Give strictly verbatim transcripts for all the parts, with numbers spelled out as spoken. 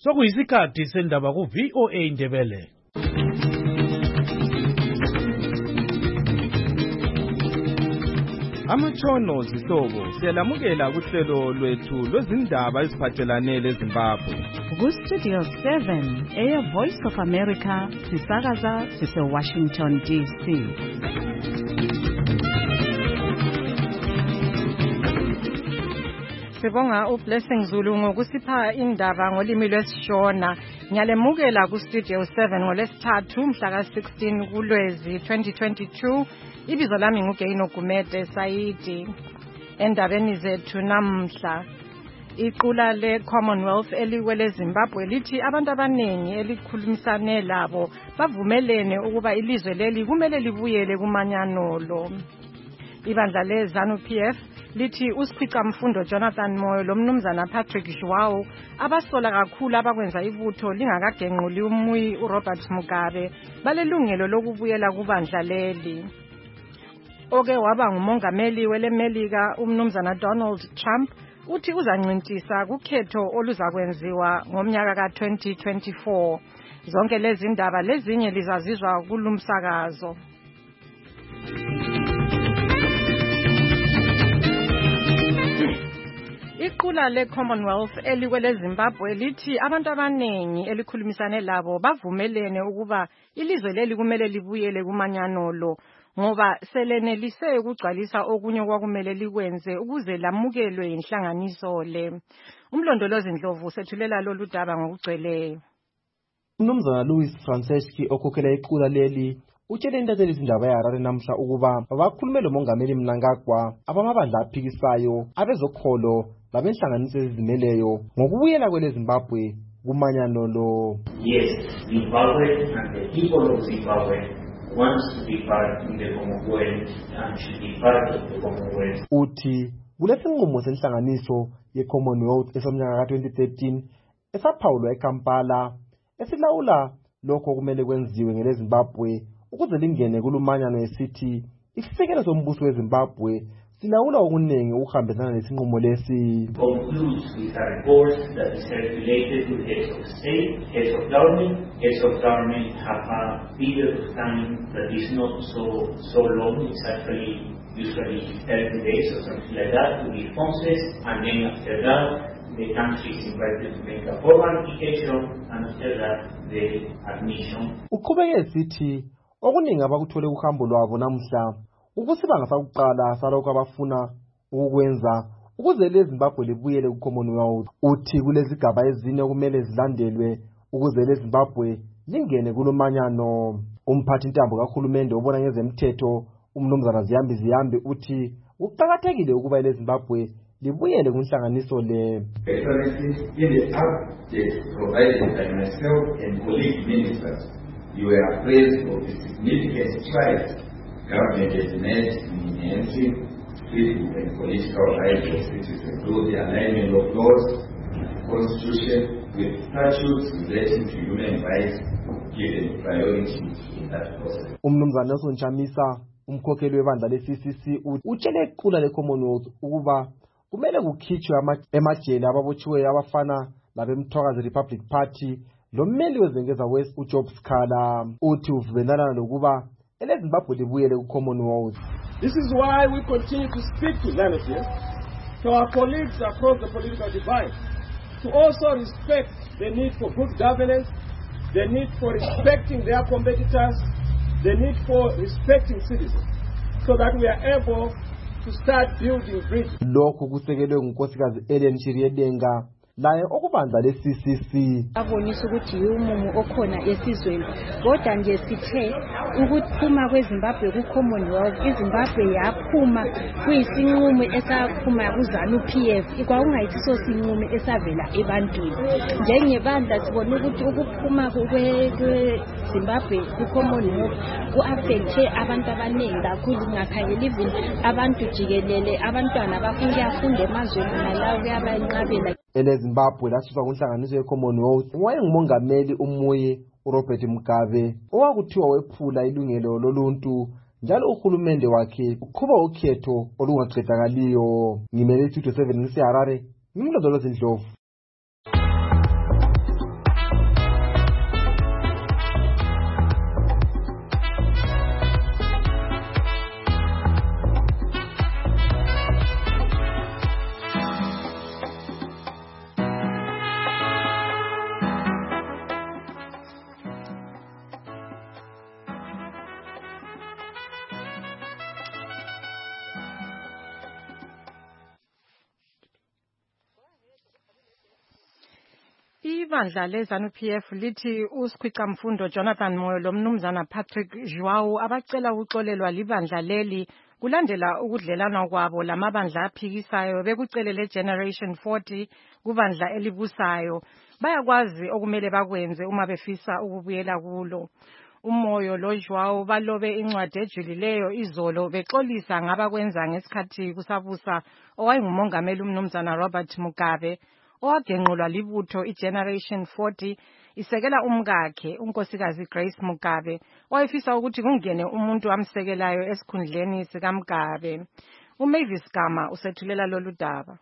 Sokuyisikhathi sendaba ku V O A Ndebele. Amatshono zihlobo siyalamukela kuhlelo lwethu lwezindaba eziphathelane leZimbabwe. Ku Studio seven, Air Voice of America, sisakaza sise Washington D C. Sibonga uBlessing Zulu ngokusipha indaba ngolimi lwesishona. Ngiyalemukela ku Studio seven ngolesithathu mhla ka sixteen kuLwezi twenty twenty-two. Ibizo lami nguGeino Gumede Saidi. Endabeni zethu namhla, iqula le-Commonwealth eliwele Zimbabwe lithi abantu abaningi elikhulumisane labo bavumelene ukuba ilizwe leli kumele libuyele kumanyano. Ibandla le-ZANU-P F lithi uSikhwicamfundo Jonathan Moyo lomnumzana Patrick Joao abasola kakhulu abakwenza ibutho lingakagenquli umuyi uRobert Mugabe balelungelo lokubuyela kubandla leli. Oke waba ngumongameli weleMelika umnumzana Donald Trump uthi uzancintisa kukhetho oluzakwenziwa ngomnyaka ka twenty twenty-four. Zonke lezi ndaba lezinye lizazizwa kulumsakazo. Iqula le-Commonwealth eliwele Zimbabwe lithi abantu abaningi elikhulumisane labo bavumelene ukuba ilizwe leli kumele libuyele kumanyano ngoba selenelise ukugcwalisa okunye kwakumele likwenze ukuze lamukelwe inhlanganiso le. Umlondolozi Ndlovu sethulela lolu daba ngokugcweleyo. Umnumzana Louis Franceschi okhokhela iqula leli utshele intatheli izindaba eHarare namhla ukuba bakhulume lomongameli Mnangagwa abamabandla aphikisayo abezokholo labenhlanganiso ezizimeleyo ngokubuyela kwele Zimbabwe kumanyano lo. Yes, Zimbabwe and the people of Zimbabwe wants to be part in the Commonwealth and should be part of the Commonwealth. Uthi kulesinqumo senhlanganiso ye-Commonwealth esomnyaka ka twenty thirteen esaphawulwa eKampala esilawula lokho kumele kwenziwe ngele Zimbabwe ukuze lingene kulumanyano esithi isisekelo sombuso weZimbabwe silawula okuningi ukuhambisana lesinqumo lesi. Concludes with a report that is circulated to heads of state, heads of government. Heads of government have a period of time that is not so so long. It's actually usually thirty days or something like that to be responses, and then after that the country is invited to make a formal application, and after that the admission. Uqhubeke sithi okuningi abakuthole uhambo lwabo namhla ukusibanga sakuqala salokho abafuna ukwenza ukuze leZimbabwe libuyele ku-Commonwealth. Uthi kulezigaba ezine kumele zilandelwe ukuze leZimbabwe lingene kulomanyano. Umphathi intambo kahulumende obona ngezemthetho umnumzana Ziyambi Ziyambi uthi kuqakathekile ukuba leZimbabwe libuyele kunhlanganiso le. Excellency, in the update provided by myself and colleague ministers, you were appraised of the significant strides government has made in enhancing civil and political rights of citizens through the alignment of laws, constitution, with statutes relating to human rights, given priority in that process. Umnumzana Nelson Chamisa, umkhokheli webandla le-C C C, utshele iqula le-Commonwealth ukuba kumele kukhitshwe emajele ababotshiweyo abafana labemthwakazi Republic Party lommeli wezengeza West uJob Skhala. Uthi uvumelana lokuba eleZimbabwe libuyele ku-Commonwealth. This is why we continue to speak to leadership, to our colleagues across the political divide, to also respect the need for good governance, the need for respecting their competitors, the need for respecting citizens, so that we are able to start building bridges. Lokhu kusekelwe ngunkosikazi Ellen Chiriedenga laye okubandla le-C C C. Abonisa ukuthi umumu okhona esizweni kodwa nje sithe ukuphuma kweZimbabwe ku-Commonwealth, iZimbabwe yaphuma kuyisinqumo esaphuma ku-ZANU-P F ikwakungayisiso sinqumo esavela ebantwini. Njengebandla sibona ukuthi ukuphuma kweZimbabwe ku-Commonwealth ku-affecte abantu abaningi kakhulu, ngakhangela even abantu jikelele abantwana bafunda emazweni nalawo kuyabanqabela. EleZimbabwe lasuswa kunhlanganiso ye-Commonwealth wayengumongameli umuyi uRobert Mugabe owakuthiwa wephula ilungelo loluntu njalo uhulumende wakhe uqhuba ukhetho olungaqedakaliyo. Ngimele Studio seven ngiseHarare, ngimlondolozi Ndlovu. Ibandla leZANU P F lithi uSikhwicamfundo Jonathan Moyo lomnumzana Patrick Joao abacela ukuxolelwa libandla leli kulandela ukudlelana kwabo lamabandla aphikisayo bekucelele Generation forty kubandla elibusayo. Bayakwazi okumele bakwenze uma befisa ukubuyela kulo. Umoyo loJoao balobe incwadi ejulileyo izolo bexolisa ngabakwenza ngesikhathi kusabusa owayengumongameli umnumzana Robert Mugabe owagenqulwa libutho iGeneration forty isekela umkakhe unkosikazi Grace Mugabe owayefisa ukuthi kungene umuntu amsekelayo esikhundleni sikaMugabe. uMavis Gama usethulela lolu daba.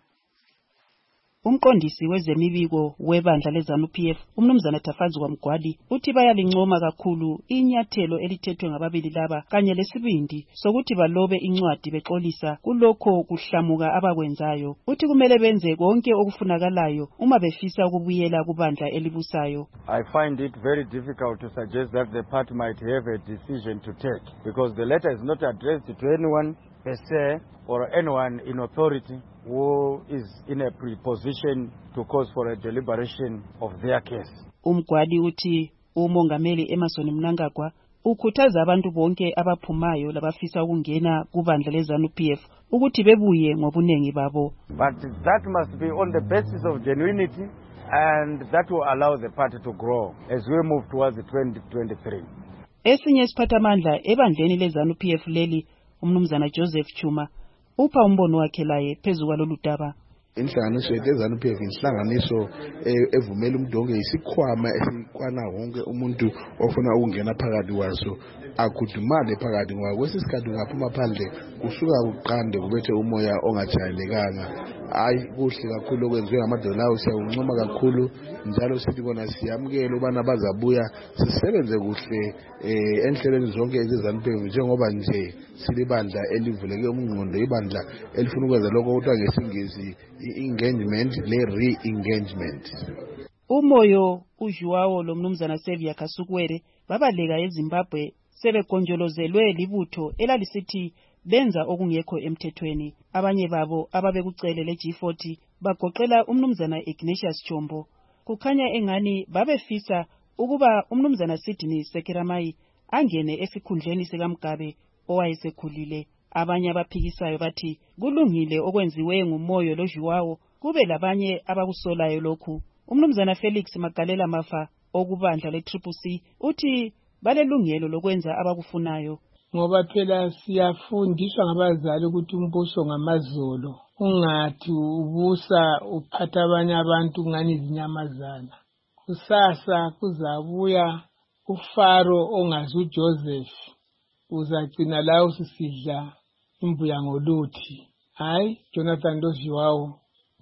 Umqondisi wezemibiko webandla leZANU P F umnumzana Tafazwa Mgwadi uthi bayalincoma kakhulu inyathelo elithethwe ngababili laba kanye lesibindi sokuthi balobe incwadi bexolisa kulokho kuhlamuka abakwenzayo. Uthi kumele benze konke okufunakalayo uma befisa ukubuyela kubandla elibusayo. I find it very difficult to suggest that the party might have a decision to take because the letter is not addressed to anyone per se or anyone in authority who is in a preposition to cause for a deliberation of their case. Umgwadi uthi umongameli Emerson Mnangagwa ukhuthaza abantu bonke abaphumayo labafisa ukungena kubandla leZANU P F ukuthi bebuye ngobunengi babo. But that must be on the basis of genuinity and that will allow the party to grow as we move towards the twenty twenty-three. Esinye isiphathamandla ebandleni leZANU P F leli umnumzana Joseph Chuma upha umbono wakhe laye phezu kwalolu daba. Inhlanganiso yeZANU P F inhlanganiso evumela umdonge isikhwama esikwana wonke umuntu ofuna ukungena phakathi kwaso akudumale phakathi ngoba kwesisikhathi ngaphuma phandle kusuka kuqande kubethe umoya ongajayelekanga. Hayi kuhle kakhulu okwenziwe ngamadoda lawo siyakuncoma kakhulu njalo sithi bona siyamukela ubana bazabuya sisebenze kuhle enhlelweni zonke zeZANU P F njengoba nje silibandla elivuleke umngqondo ibandla elifuna ukwenza lokho kuthiwa ngesingisi engagement le re-engagement. Umoyo uJoao lomnumzana Sevia Kasukwere babaleka eZimbabwe sebegonjolozelwe libutho elalisithi benza okungekho emthethweni. Abanye babo ababekucelele G forty bagoqela umnumzana Ignatius Chombo. Kukhanya engani babefisa ukuba umnumzana Sydney Sekeramai angene esikhundleni sikaMugabe owayesekhulile. Abanye abaphikisayo bathi kulungile okwenziwe ngumoyo loJoao kube labanye abakusolayo lokhu. Umnumzana Felix Magalela Mafa okubandla le-Triple C uthi balelungelo lokwenza abakufunayo. Ngoba phela siyafundiswa ngabazali ukuthi umbuso ngamazolo ungathi ubusa uphatha abanye abantu ngani izinyamazana. Kusasa kuzabuya uFaro ongazi uJoseph uzagcina la usisidla imbuya ngoluthi. Hayi Jonathan Joao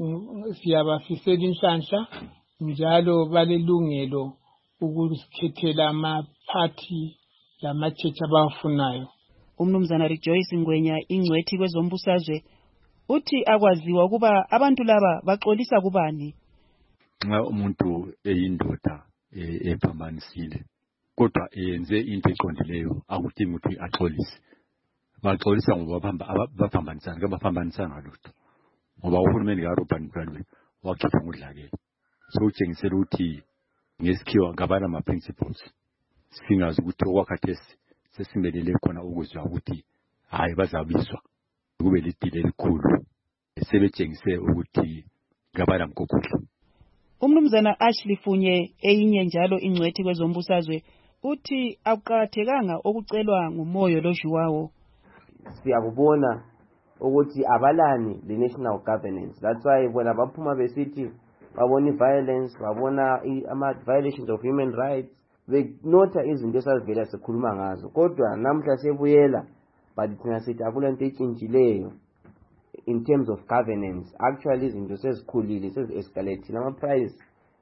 siyabafisela inhlanhla njalo balelungelo ukusikhethela amaphathi lamachecha abafunayo. Umnumzana Rejoice Ngwenya ingcwethi kwezombusazwe uthi akwaziwa ukuba abantu laba baxolisa kubani. Nxa umuntu eyindoda ephambanisile kodwa eyenze into eqondileyo akudingi ukuthi axolise. Baxolisa ngoba baphambanisana kabaphambanisana lutho. Ngoba uhulumeni kaRobert Mugabe wakhipha ngudlakela. So utshengisela ukuthi ngesikhiwa ngabana ama principles. Singazi ukuthi okwakhathesi sesimelele khona ukuzwa ukuthi hayi bazabiswa kube lidile elikhulu sebetshengise ukuthi ngabana mkokhulu. Umnumzana Ashley Funye eyinye njalo ingcwethi kwezombusazwe uthi akuqakathekanga okucelwa ngumoyo loJoao. Siyakubona ukuthi abalani the national governance. That's why bona baphuma besithi babona violence, babona ama violations of human rights. Benota izinto esazivela sikhuluma ngazo kodwa namhla sebuyela but thina sithi akulento etshintshileyo in terms of governance. Actually izinto sezikhulile sezi-escalate ama price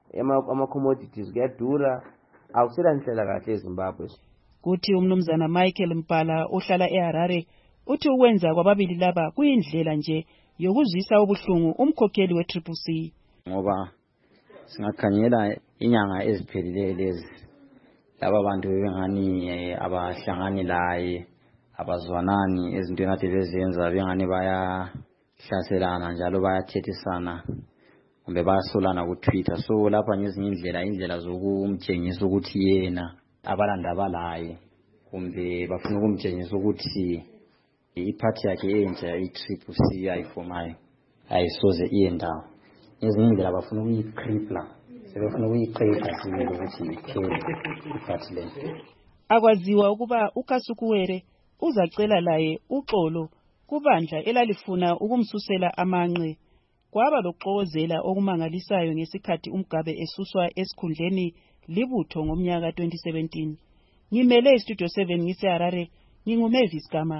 ama commodities kuyadura awusela ndlela kahle eZimbabwe. Kuthi umnumzana Michael Mpala ohlala eHarare uthi ukwenza kwababili laba kuyindlela nje yokuzwisa ubuhlungu umkhokheli we-Triple C. Ngoba singakhanyela inyanga eziphelile lezi laba bantu bengani abahlangani laye abazwanani ezintweni ade bezenza bengani baya hlaselana njalo bayathethisana kumbe bayasolana ku Twitter. So lapha ngezinye indlela indlela zokumtshengisa ukuthi yena abalanda abalaye kumbe bafuna ukumtshengisa ukuthi iphathi yakhe entsha i-Triple C ayifomayo ayisoze iye ndawo. Ezinye indlela bafuna ukuyikripla, sebefuna ukuyiqeda sibili ukuthi iphele iphathi le. Akwaziwa ukuba uKasukuwere uzacela laye uxolo kubandla elalifuna ukumsusela amanqe. Kwaba lokuxokozela okumangalisayo ngesikhathi uMgabe esuswa esikhundleni libutho ngomnyaka twenty seventeen. Ngimele iStudio seven ngise Harare, nginguMavis Gama.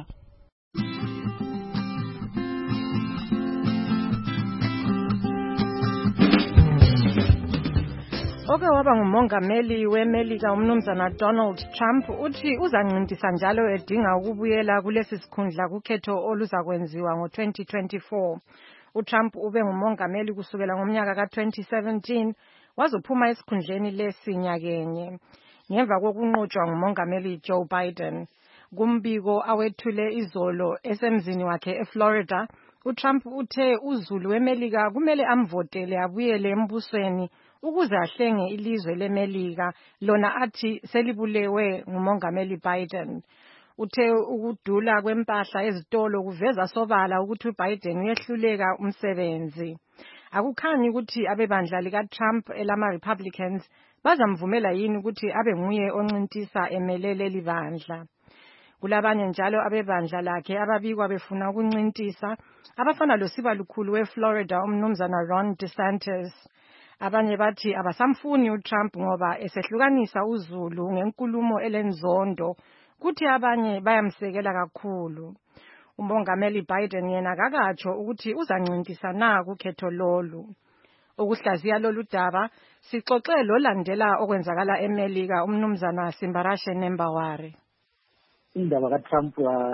Oke waba ngumongameli weMelika umnumzana Donald Trump uthi uzancintisana njalo edinga ukubuyela kulesi sikhundla kukhetho oluzakwenziwa ngo twenty twenty-four. uTrump ube ngumongameli kusukela ngomnyaka ka twenty seventeen wazophuma esikhundleni lesinyakenye ngemva kokunqotshwa ngumongameli Joe Biden. Kumbiko awethule izolo esemzini wakhe eFlorida, uTrump uthe uzulu weMelika kumele amvotele abuyele embusweni ukuze ahlenge ilizwe leMelika lona athi selibulewe ngumongameli Biden. Uthe ukudula kwempahla ezitolo kuveza sobala ukuthi uBiden uyehluleka umsebenzi. Akukhanyi ukuthi abebandla likaTrump elama Republicans bazamvumela yini ukuthi abe nguye oncintisa emelele libandla. Kulabanye njalo abebandla lakhe ababikwa befuna ukuncintisa, abafana losibalukhulu weFlorida umnumzana Ron DeSantis. Abanye bathi abasamfuni uTrump ngoba esehlukanisa uzulu ngenkulumo elenzondo, kuthi abanye bayamsekela kakhulu. Umongameli Biden yena kakatsho ukuthi uzancintisa na kukhetho lolu. Ukuhlaziya lolu daba sixoxe lolandela okwenzakala eMelika umnumzana Simbarashe Nembaware. Indaba kaTrump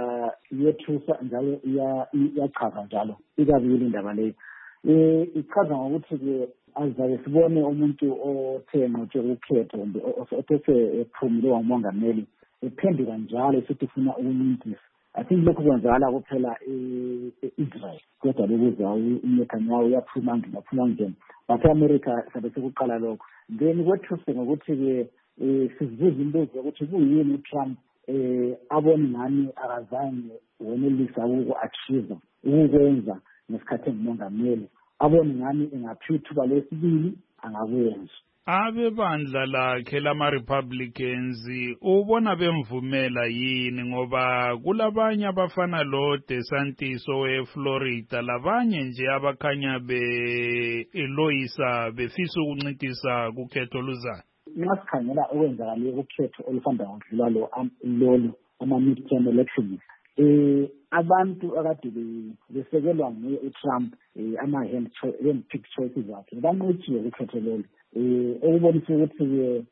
yethusa njalo iyachaza njalo ikabili indaba leyo. Eh ichaza ngokuthi ke azabe sibone umuntu othe ngotshe ukhetho kumbe othese ephumile wamongameli ephenduka njalo esithi ufuna ukuncintisa. I think lokho kwenzakala kuphela e-Israel kodwa lokuza uNetanyahu uyaphuma ngiyaphuma ngene but eAmerica sabe sekuqala lokho. Then kwethuse ngokuthi ke sizibuza imbuzo ukuthi kuyini uTrump eh abone ngani akazange wenelisa uku-achieve ukwenza nesikhathi engumongameli, abone ngani engaphi ithuba lesibili angakwenza. Abebandla lakhe lama Republicans ubona bemvumela yini ngoba kulabanye abafana lo DeSantis weFlorida labanye nje abakhanya be eloyisa befisa ukuncintisa kukhetho luzayo. Ngasikhangela okwenzakala ukhetho olufanda ngokudlula lo lolu ama midterm elections. Eh abantu akade besekelwa nguye uTrump ama hand pick choices zakhe banqotshiwe ukhetho lolu. Eh okubonisa ukuthi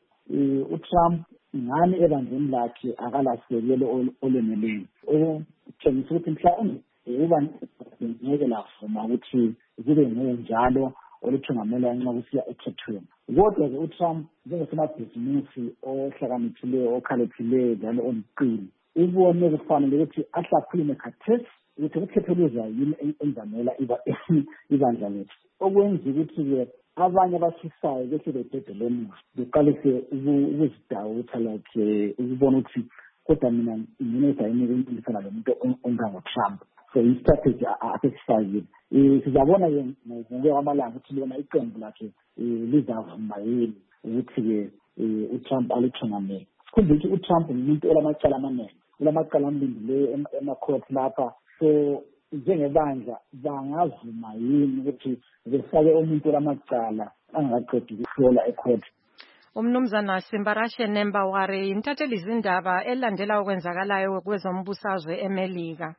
uTrump ngani ebandleni lakhe akalasekelo oleneleyo. Okutshengisa ukuthi mhlawumbe uba ngeke lafuma ukuthi kube njalo oluthungamela nxa kusiya ekhethweni. Kodwa-ke uTrump njengosemabhizinisi ohlakaniphileyo okhaliphileyo njalo omqili ubone kufanele ukuthi ahlakhulume khathesi ukuthi ukhetho luzayo yini enzamela ibandla lethu. Okwenza ukuthi-ke abanye abafisayo behle bededele beqalise ukuzidawutha like ukubona ukuthi kodwa mina ngineza yini ukuncintisa lo muntu ongangoTrump. So i-strategy asesifakile. Sizabona ke ngokuya kwamalanga ukuthi lona iqembu lakhe lizavuma yini ukuthi-ke uTrump alithungamele. Sikhumbule ukuthi uTrump ngumuntu olamacala amaningi, olamacala amlindileyo emacourt lapha. So njengebandla bangavuma yini ukuthi befake umuntu olamacala angaqedi ukuhlola ecourt. Umnumzana Simbarashe Nembaware intatheli izindaba elandela okwenzakalayo kwezombusazwe eMelika.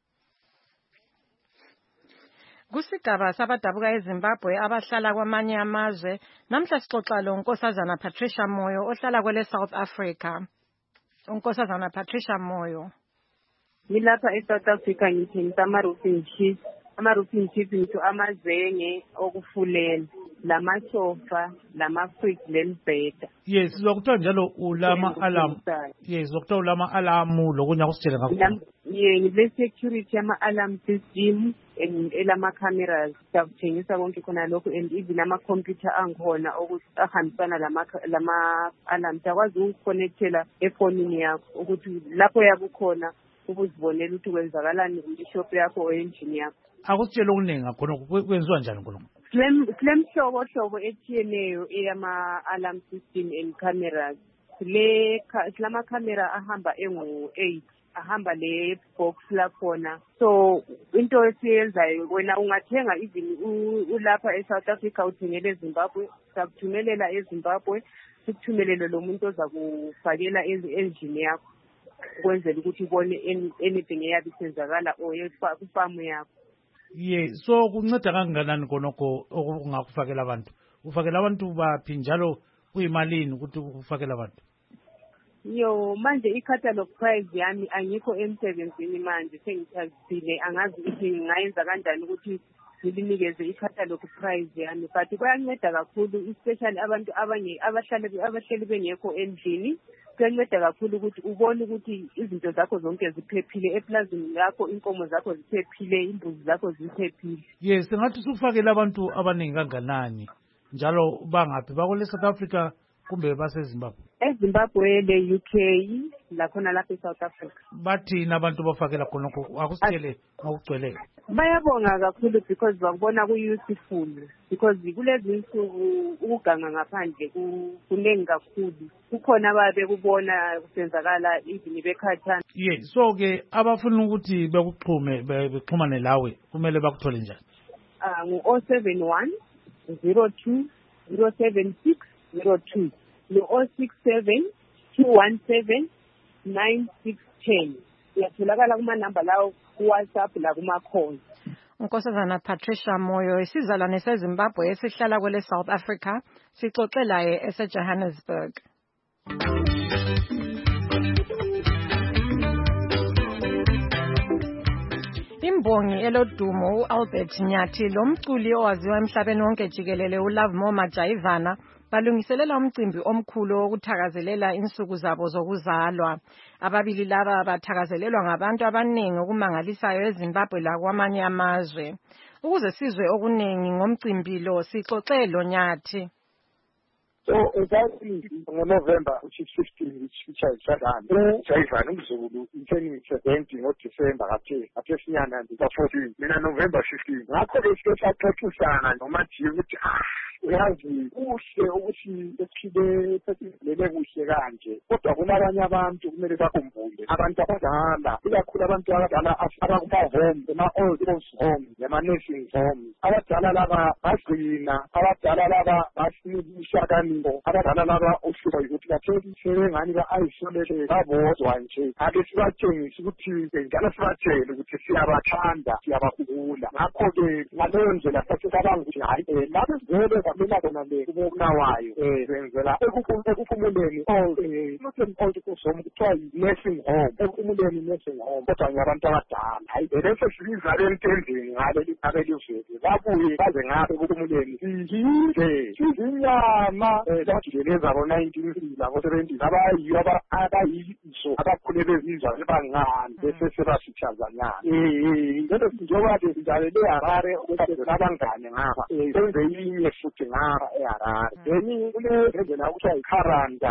Kusigaba sabadabuka eZimbabwe abahlala kwamanye amazwe, namhla sixoxa lo Nkosazana Patricia Moyo ohlala kwele South Africa. Nkosazana Patricia Moyo. Ngilapha eSouth Africa ngithengisa ama-roofing sheets, ama-roofing sheets ngitho amazenge okufulela. lamasofa, lama-fridge lembheda. Yes, sizokuthiwa njalo ulama alarm. Yes, sizokuthiwa ulama alarm lokunye akusitshele ngakho. Ye ngile security yama-alarm system and elama-cameras sakutshengisa konke khona lokho and even ama-computer angikhona ukuthi ahambisana lama-alarm sakwazi ukuconnectela efonini yakho ukuthi lapho yakukhona ukuzibonela ukuthi kwenzakalani ishop yakho or endlini yakho. Akusitshele okuningi ngakhona kwenziwa njani khona? Sile mhlobo hlobo etshiyeneyo eyama-alarm system and cameras. Le lama camera ahamba engu eight ahamba le box lakhona. So into esiyenzayo wena ungathenga even ulapha eSouth Africa uthengele eZimbabwe, sakuthumelela eZimbabwe, sikuthumelele lo muntu oza kufakela endlini yakho ukwenzela ukuthi ubone anything eyabe isenzakala or kufamu yakho. Ye, so kunceda kangakanani konoko okungakufakela abantu? Ufakela abantu baphi njalo kuyimalini ukuthi ufakela abantu? Yo, manje i-catalog price yami angikho emsebenzini manje sengithathile, angazi ukuthi ngayenza kanjani ukuthi ngilinikeze i-catalog price yami, but kuyanceda kakhulu especially abantu abanye abahlali abahleli bengekho endlini. Kuyanceda kakhulu ukuthi ubone ukuthi izinto zakho zonke ziphephile eplazini yakho, inkomo zakho ziphephile, imbuzi zakho ziphephile. Yes, ngathi sufakela abantu abaningi kanganani njalo bangaphi bakole South Africa kumbe baseZimbabwe? eZimbabwe le U K lakhona lapha eSouth Africa. Bathi nabantu bafakela khonokho akusitshele ngokugcweleyo. Bayabonga kakhulu because bakubona ku-useful because kulezi insuku ukuganga ngaphandle kunengi kakhulu. Kukhona ababe kubona kusenzakala even bekhathana. Yeah, so ke abafuna ukuthi bekuxhume bexhumane lawe kumele bakuthole njani? Ah ngu zero seven one zero two zero seven six zero two no zero six seven two one seven nine six one zero. Uyatholakala kuma number lawo ku WhatsApp la kuma call. Nkosazana Patricia Moyo isizalwane seZimbabwe esihlala kwele South Africa sixoxela ye eseJohannesburg. Imbongi elodumo uAlbert Nyathi lomculi owaziwa emhlabeni wonke jikelele uLove More Majaivana balungiselela umcimbi omkhulu wokuthakazelela insuku zabo zokuzalwa. Ababili laba bathakazelelwa ngabantu abaningi okumangalisayo eZimbabwe lakwamanye amazwe. Ukuze sizwe okuningi ngomcimbi lo sixoxe lo Nyathi. So exactly ngoNovember which is fifteen which which I said and Jaivana umzulu intending event ngo December kathe athe sinyana ndi fourteen mina November fifteen ngakho ke saxoxisana noma jiwe ukuthi ah uyazi kuhle ukuthi esiphile sesilele kuhle kanje kodwa kunabanye abantu kumele bakhumbule abantu abadala ikakhulu abantu abadala abakuma home ema old age home ema nursing home abadala laba bagcina abadala laba basinikisha kaniko abadala laba usho ukuthi batheli ngani ba isolate babodwa nje ake sibatshengise ukuthi njalo sibatshele ukuthi siyabathanda siyabakhumbula ngakho ke ngaleyo ndlela sathi cabanga ukuthi hayi lapho sivele mina kona le kubonawayo eh benzela ekuphumuleni all not an old person kuthiwa nursing home ekuphumuleni nursing home kodwa ngabantu abadala hayi bese sizizale entendeni ngale licabe liveke babuye baze ngabe ekuphumuleni sizinde sizinyama lajikeleza ngo nineteen labo seventy abayiyo abayiso abakhule bezizwa sebangani bese sebasithazanyana eh ngeke njengoba ke sizalele eHarare ukuthi abangane ngapha senze inye futhi ngapha eHarare then kule ndlela kuthiwa iKharanda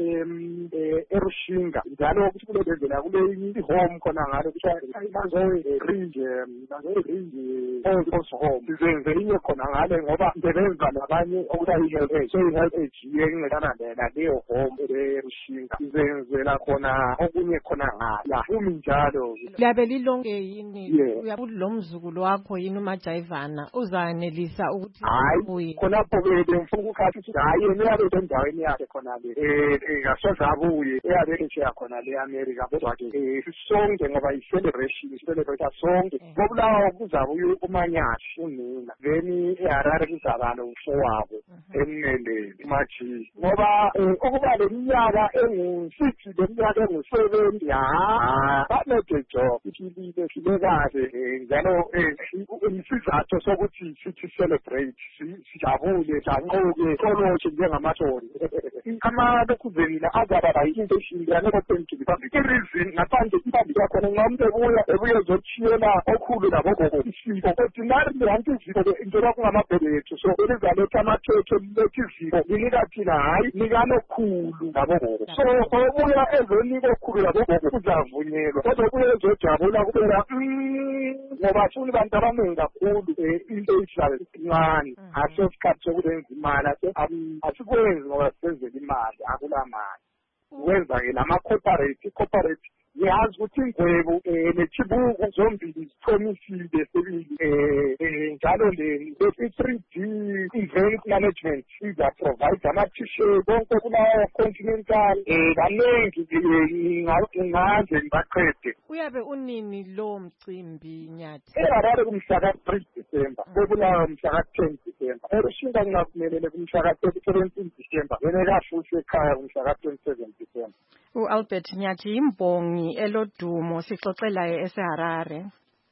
le eRushinga njalo ukuthi kule ndlela kule ihome khona ngale kuthiwa iManzoe Ridge Manzoe Ridge old home sizenze inye khona ngale ngoba ngibenza nabanye okuthiwa i-health so i-health age yengelana lena leyo home eRushinga sizenzela khona okunye khona ngala umi njalo liyabe lilonke yini uyabulo mzukulu wakho yini uMajaivana uzanelisa ukuthi hayi khonapho ke bemfuna ukukhathi ukuthi hayi yena yabe endaweni yakhe khona le eh ngasoza abuye eyabe echeya khona le America kodwa ke sisonke ngoba i-celebration celebrate sonke ngobulawa kuzabuye uManyashi unina then eHarare kuzabalo umfowabo emelele maji ngoba ukuba leminyaka engu-six leminyaka engu-seventy ha banede job ikhilile sibekahle njalo isizathu sokuthi sithi celebrate sijabule sanqoke koloshe njengamasoni amalokuzeni la azaba bayinto eshile yanokopentile i-reason ngaphandle ibambi yakhona nxa umuntu ebuya ebuya ezothiyela okhulu labogogo isiko kodwa nari lihanti iziko njengoba kungamabhebethu so elizaletha amathotho liletha iziko linika thina hhayi nikanokhulu labogogo so obuya ezonika okhulu labogogo uzavunyelwa kodwa obuya ezojabula kubera ngoba funi bantu abaningi kakhulu into eyihlale incane aso sikhathi sokulenza imali asikwenzi ngoba senzela imali akula mali wenza-ke lama-corporate i-corporate ngiyazi ukuthi ingwebo nechibuku zombili zithomisile sibili um njalo le-three D event management izaprovide ama-t-shirt konke kulawo continental um kaningi ngingaze ngibaqede. Uyabe unini lo mcimbi Nyathi? eharare kumhlaka three December bebulawa mhlaka ten December erushinga ngingaphumelele kumhlaka seventeen December benekafuse ekhaya kumhlaka twenty-seven December. U-Albert Nyathi imbongi elodumo sixoxelayo eseHarare.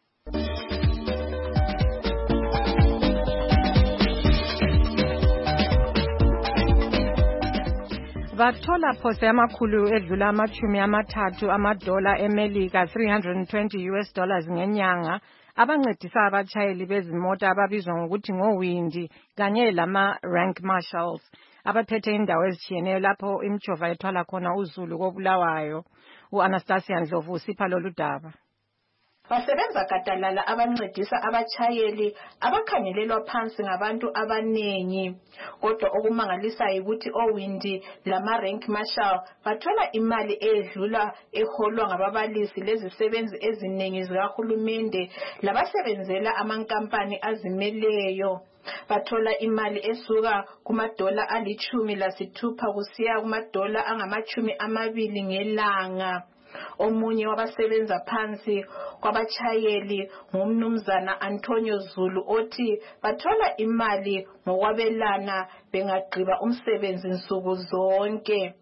Bathola phose amakhulu edlula amachumi amathathu amadola eMelika three hundred twenty U S dollars ngenyanga abancedisa abatshayeli bezimota ababizwa ngokuthi ngowindi kanye lama rank marshals abaphethe indawo ezitshiyeneyo lapho imijova ethwala khona uzulu kobulawayo. U-Anastasia Ndlovu usipha lolu daba. Basebenza gadalala abancedisa abatshayeli abakhangelelwa phansi ngabantu abanengi. Kodwa okumangalisayo ukuthi owindi lama rank marshal bathola imali edlula eholwa ngababalisi lezisebenzi eziningi zikahulumende labasebenzela amankampani azimeleyo. Bathola imali esuka kumadola alichumi lasithupha kusiya kumadola angamachumi amabili ngelanga. Omunye wabasebenza phansi kwabachayeli ngumnumzana Antonio Zulu othi bathola imali ngokwabelana bengagqiba umsebenzi nsuku zonke.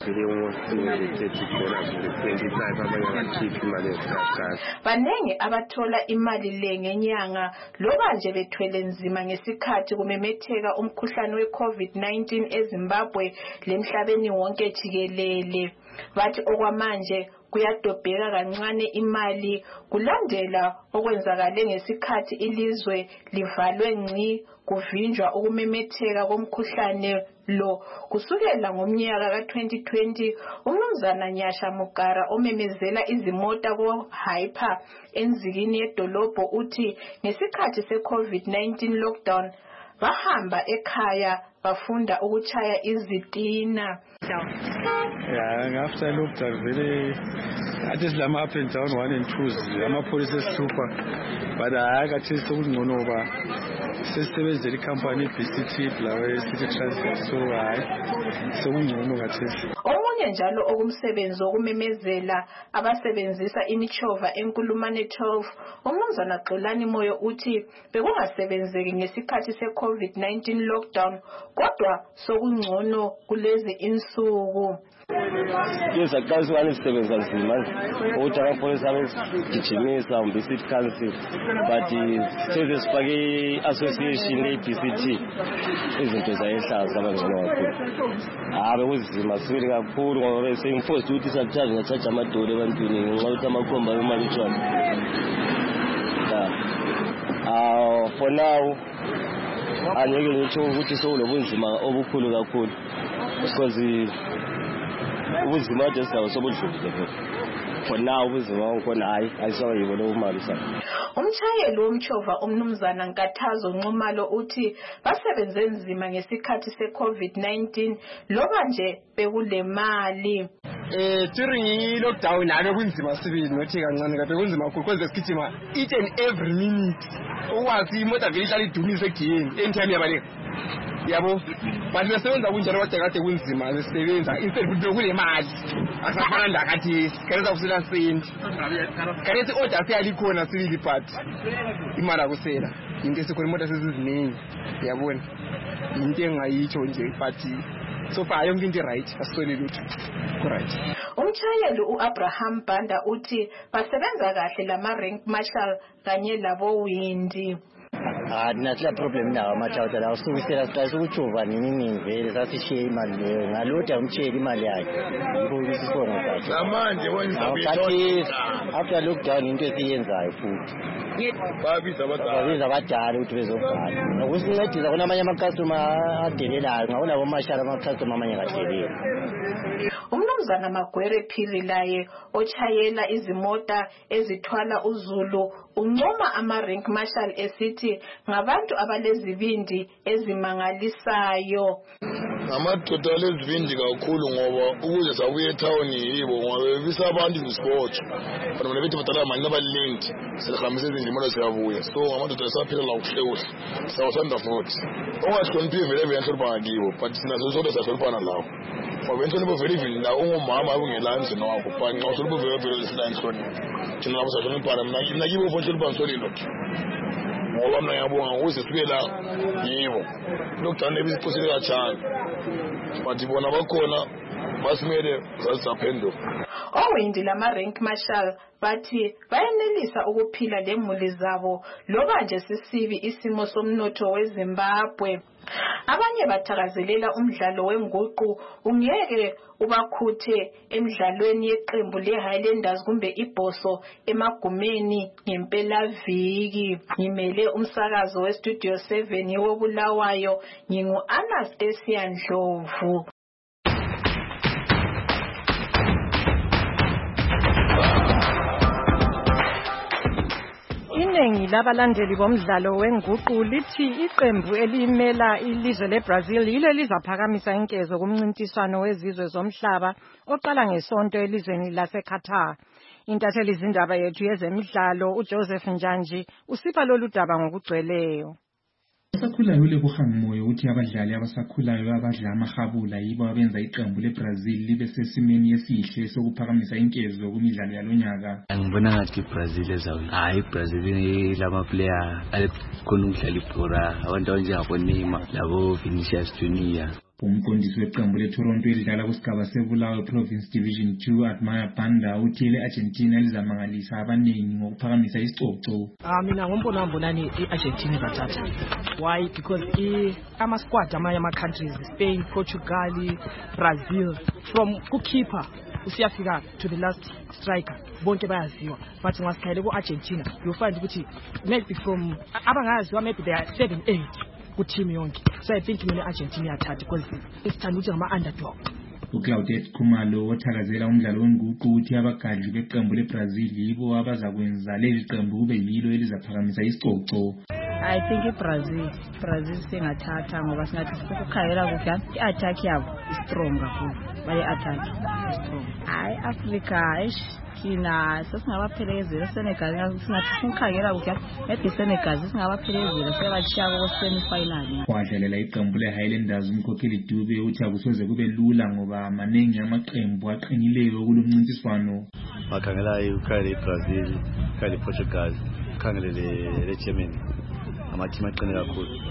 Banenge abathola imali le ngenyanga loba nje bethwele nzima ngesikhathi kumemetheka umkhuhlane we-COVID nineteen eZimbabwe lemhlabeni wonke jikelele. Bathi okwamanje kuyadobheka kancane imali kulandela okwenzakale ngesikhathi ilizwe livalwe ngci kuvinjwa ukumemetheka komkhuhlane lo kusukela ngomnyaka ka twenty twenty. Umnumzana Nyasha Mugara omemezela izimota ko Hyper enzikini yedolobho uthi ngesikhathi se-COVID nineteen lockdown bahamba ekhaya bafunda ukuchaya izitina. Yeah, after I looked at really, I just lam up and down one and two. I'm a police super, but I got to say no over. Systems the company B C T, Blawe City Transport, so I so no got omunye njalo okumsebenzi okumemezela abasebenzisa imichova enkulumane twelve umnumzana Xolani Moyo uthi bekungasebenzeki ngesikhathi se-COVID nineteen lockdown kodwa sokungcono kulezi insuku. Yes, akazi wanisebenza nzima ukuthi abapolisi abegijimisa umbisithi council but sithe sifake association le-B C T izinto zayehlaza abangcono kakhulu. Habe kuzima sibili kakhulu ngoba sengifosed ukuthi sometimes ngathatha amadolo ebantwini ngenxa ukuthi amakhomba bemali utshwala. Uh, for now angeke ngitsho ukuthi sokulobunzima obukhulu kakhulu because ubuzima just awusobudlulile for now ubuzima ukhona hayi ayisawayibona umali sana. Umshayeli womchova umnumzana Nkathazo Nxumalo uthi basebenze nzima ngesikhathi se-COVID nineteen loba nje bekule mali. Eh during lockdown nabe kunzima sibili nothi kancane kabe kunzima kakhulu because sigijima each and every minute. Ukwazi imoto vele ihlala idumisa egiyeni anytime yabaleka. Yabo bathi besebenza kunjalo kodwa kade kunzima besebenza instead ukuthi kule mali asafana ndakathi kayeza kusela sendi kayezi order siyalikhona sibili part imali akusela into esikhona imoto seziziningi yabona into engayitsho nje but so far yonke into right asiswele lutho correct. Umshayeli uAbraham Banda uthi basebenza kahle lama rank marshal kanye labo Windi. Ah, nasila problem nawo amachawuta la usukisela siqala ukujuva nini nini vele sasishiye imali leyo ngalota umtsheli imali yakhe ngikho isibonga sakhe namanje wenza ukuthi after lockdown into esiyenzayo futhi babiza abadala babiza abadala ukuthi bezobhala nokusincedisa khona amanye ama-customer adelelayo ngabona bomashara ama-customer amanye kadelela. Umnumzana Magwere Phiri laye ochayela izimota ezithwala uZulu uncoma ama-rank marshal esithi ngabantu abalezibindi ezimangalisayo. Amadoda lezibindi kakhulu ngoba ukuze sabuye etown yibo ngoba bebisa abantu isport bona bona bethi badala manje abalindi selihambise izindimoto siyabuya so ngamadoda esaphila la kuhle kuhle sawusanda futhi ongahloniphi vele beyanhlonipha ngakibo but sinazo sonke siyahloniphana lawo ngoba enhlonipho vele even la ungumama abungela emzini wakho but nxa uhlonipho vele vele sina inhlonipho thina labo siyahloniphana mina nakibo futhi hlonipha ngisolilo ngoba mina ngiyabonga ukuze sibe la yibo lockdown ebisiphosile kancane but bona bakhona basimele sasaphenduka. Owindi lama rank marshal bathi bayenelisa ukuphila lemuli zabo loba nje sisibi isimo somnotho weZimbabwe. Abanye bathakazelela umdlalo wenguqu ungeke ubakhuthe emidlalweni yeqembu leHighlanders kumbe iBhoso emagumeni ngempela viki. Ngimele umsakazo weStudio seven yobulawayo ngingu Anastasia Ndlovu. Iningi labalandeli bomdlalo wenguqu lithi iqembu elimela ilizwe leBrazil yilo lizaphakamisa inkezo kumncintiswano wezizwe zomhlaba oqala ngesonto elizweni laseQatar. Intatheli izindaba yethu yezemidlalo uJoseph Njanji usipha lolu daba ngokugcweleyo. Abasakhulayo lekuhangumoyo ukuthi abadlali abasakhulayo abadla amahabula yibo abenza iqembu leBrazil libe sesimeni esihle sokuphakamisa inkezo kumidlalo yalonyaka. Ngibona ngathi iBrazil ezawina. Hayi iBrazil lama player alikhona ukudlala ibhola abantu abanjengabo Neymar labo Vinicius Junior. Umqondisi weqembu leToronto elidlala kusigaba seBulawayo Province Division two Admire Banda uthile Argentina lizamangalisa abaningi ngokuphakamisa isicoco. Ah mina ngombona mbonani iArgentina izathatha. Why? Because i ama squad amanye ama countries Spain, Portugal, Brazil from goalkeeper usiyafika to the last striker bonke bayaziwa but ngasikhayele kuArgentina you find ukuthi maybe from abangaziwa maybe they are seven eight ku team yonke. So I think mina Argentina yathatha because isithanda ukuthi ngama underdog. uClaudet Khumalo othakazela umdlalo wenguqu uthi abagadli beqembu leBrazil yibo abazakwenza leli qembu kube yilo elizaphakamisa isicoco. I think iBrazil Brazil singathatha ngoba singathi ukukhayela kuhle i-attack yabo strong kakhulu baye attack strong. Hayi Africa ish kina sesingabaphelezela Senegal singathi ukukhayela kuhle maybe Senegal singabaphelezela sebachiya ku semi final. Wadlalela iqembu leHighlanders umkhokheli Dube uthi akusoze kube lula ngoba maningi amaqembu aqinileyo kulomncintiswano. Bakhangela ikhayela iBrazil, ikhayela iPortugal, bakhangela leGermany. Amathima aqine kakhulu.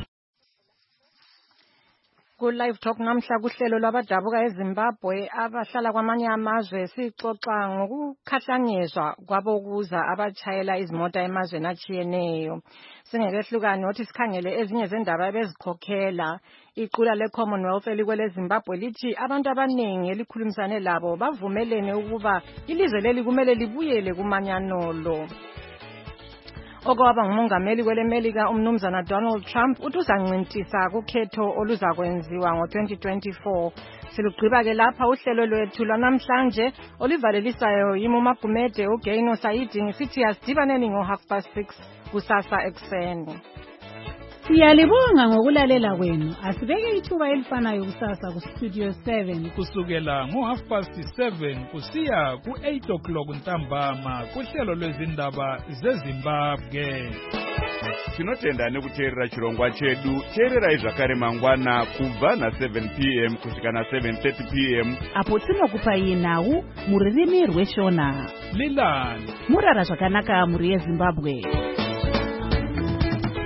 Ku live talk namhla kuhlelo lwabadabuka eZimbabwe abahlala kwamanye amazwe sixoxa ngokukhahlanyezwa kwabokuza abachayela izimota emazweni achiyeneyo. Singekehlukani othi sikhangele ezinye zendaba ebezikhokhela iqula leCommonwealth elikwele Zimbabwe lithi abantu abaningi elikhulumisane labo bavumelene ukuba ilizwe leli kumele libuyele kumanyanolo. Okwaba ngumongameli kweleMelika umnumzana Donald Trump uthi uzancintisa kukhetho oluzakwenziwa ngo twenty twenty-four. Silugqiba ke lapha uhlelo lwethu lwanamhlanje olivalelisayo yimo Magumede uGaino Saidi ngisithi asidibaneni ngo half past six kusasa ekseni. Siyalibonga ngokulalela kwenu. Asibeke ithuba elifanayo kusasa ku Studio seven kusukela ngo half past seven kusiya ku eight o'clock ntambama kuhlelo lwezindaba zeZimbabwe. Tinotenda nekuteerera chirongwa chedu. Teererai zvakare mangwana kubva na seven p m kusvika na seven thirty p m apo tinokupai nhau mururimi rweshona. Lilani murara zvakanaka muri yeZimbabwe.